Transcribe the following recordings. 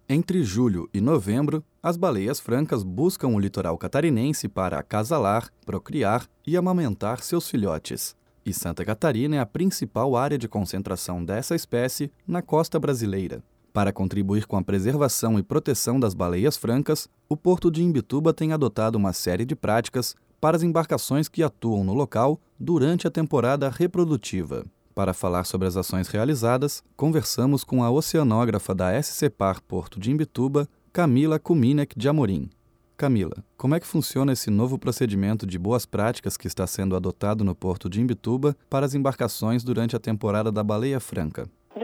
Entre julho e novembro, as baleias francas buscam o litoral catarinense para acasalar, procriar e amamentar seus filhotes. E Santa Catarina é a principal área de concentração dessa espécie na costa brasileira. Para contribuir com a preservação e proteção das baleias francas, o Porto de Imbituba tem adotado uma série de práticas para as embarcações que atuam no local durante a temporada reprodutiva. Para falar sobre as ações realizadas, conversamos com a oceanógrafa da SCPAR Porto de Imbituba, Camila Kuminek de Amorim. Camila, como é que funciona esse novo procedimento de boas práticas que está sendo adotado no Porto de Imbituba para as embarcações durante a temporada da baleia franca?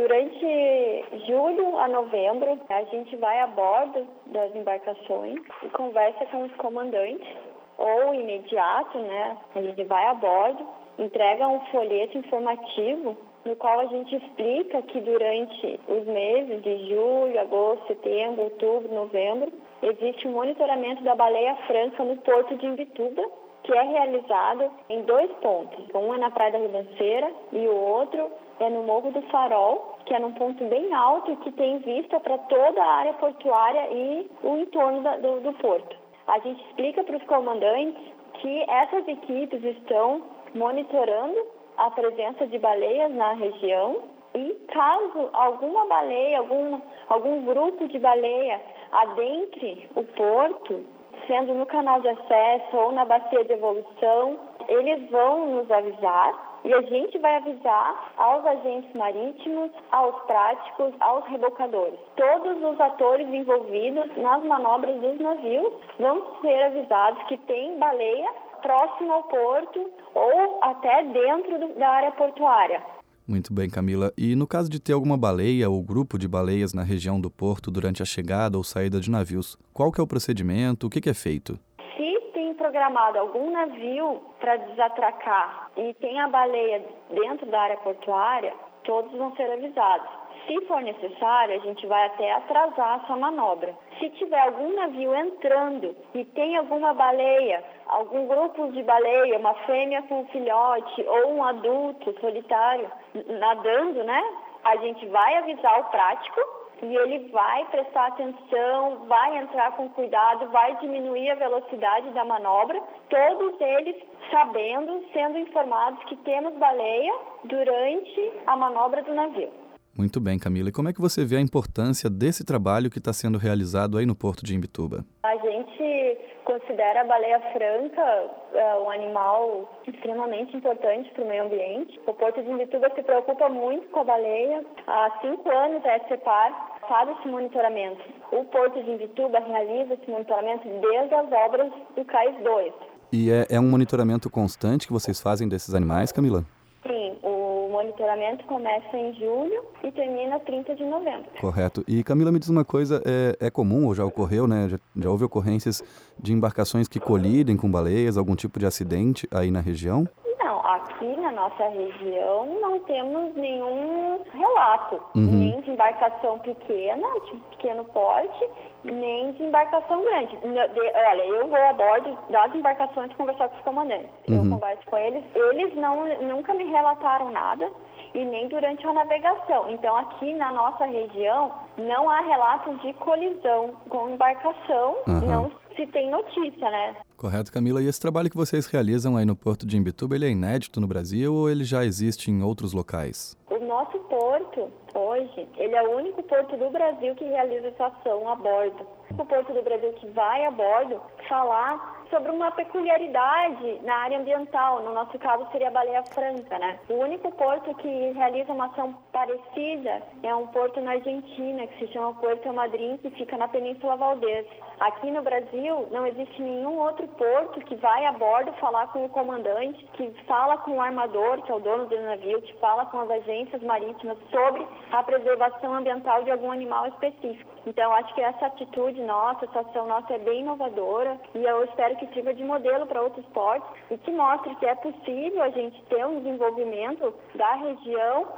Durante julho a novembro, a gente vai a bordo das embarcações e conversa com os comandantes, ou imediato, a gente vai a bordo, entrega um folheto informativo no qual a gente explica que durante os meses de julho, agosto, setembro, outubro, novembro, existe um monitoramento da baleia franca no Porto de Imbituba, que é realizado em 2 pontos. Um é na Praia da Ribanceira e o outro é no Morro do Farol, que é num ponto bem alto e que tem vista para toda a área portuária e o entorno do porto. A gente explica para os comandantes que essas equipes estão monitorando a presença de baleias na região e caso alguma baleia, algum grupo de baleia adentre o porto, sendo no canal de acesso ou na bacia de evolução, eles vão nos avisar e a gente vai avisar aos agentes marítimos, aos práticos, aos rebocadores. Todos os atores envolvidos nas manobras dos navios vão ser avisados que tem baleia próximo ao porto ou até dentro da área portuária. Muito bem, Camila. E no caso de ter alguma baleia ou grupo de baleias na região do porto durante a chegada ou saída de navios, qual que é o procedimento? O que é feito? Se tem programado algum navio para desatracar e tem a baleia dentro da área portuária, todos vão ser avisados. Se for necessário, a gente vai até atrasar essa manobra. Se tiver algum navio entrando e tem alguma baleia, algum grupo de baleia, uma fêmea com um filhote ou um adulto solitário nadando, a gente vai avisar o prático e ele vai prestar atenção, vai entrar com cuidado, vai diminuir a velocidade da manobra, todos eles sabendo, sendo informados que temos baleia durante a manobra do navio. Muito bem, Camila. E como é que você vê a importância desse trabalho que está sendo realizado aí no Porto de Imbituba? A gente considera a baleia franca um animal extremamente importante para o meio ambiente. O Porto de Imbituba se preocupa muito com a baleia. Há 5 anos a SCPAR faz esse monitoramento. O Porto de Imbituba realiza esse monitoramento desde as obras do Cais 2. E é um monitoramento constante que vocês fazem desses animais, Camila? Sim, o monitoramento começa em julho e termina 30 de novembro. Correto. E Camila, me diz uma coisa, é comum ou já ocorreu, já houve ocorrências de embarcações que colidem com baleias, algum tipo de acidente aí na região? Não, aqui na nossa região não temos nenhum relato, nem de embarcação pequena, de pequeno porte, nem de embarcação grande. Olha, eu vou a bordo das embarcações conversar com os comandantes. Eu converso com eles, eles nunca me relataram nada e nem durante a navegação. Então, aqui na nossa região, não há relatos de colisão com embarcação, não se tem notícia, Correto, Camila. E esse trabalho que vocês realizam aí no Porto de Imbituba, ele é inédito no Brasil ou ele já existe em outros locais? O nosso porto, hoje, ele é o único porto do Brasil que realiza essa ação a bordo. O porto do Brasil que vai a bordo falar sobre uma peculiaridade na área ambiental. No nosso caso, seria a baleia franca, O único porto que realiza uma ação parecida é um porto na Argentina, que se chama Puerto Madryn, que fica na Península Valdez. Aqui no Brasil, não existe nenhum outro porto que vai a bordo falar com o comandante, que fala com o armador, que é o dono do navio, que fala com as agências marítimas sobre a preservação ambiental de algum animal específico. Então, acho que essa atitude nossa, essa ação nossa é bem inovadora e eu espero que sirva de modelo para outros portos e que mostre que é possível a gente ter um desenvolvimento da região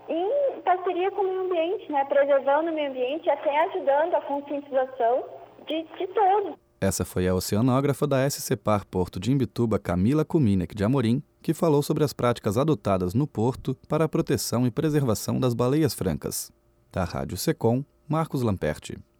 em parceria com o meio ambiente, preservando o meio ambiente e até ajudando a conscientização de todos. Essa foi a oceanógrafa da SCPAR Porto de Imbituba, Camila Kuminek de Amorim, que falou sobre as práticas adotadas no porto para a proteção e preservação das baleias francas. Da Rádio Secom, Marcos Lamperti.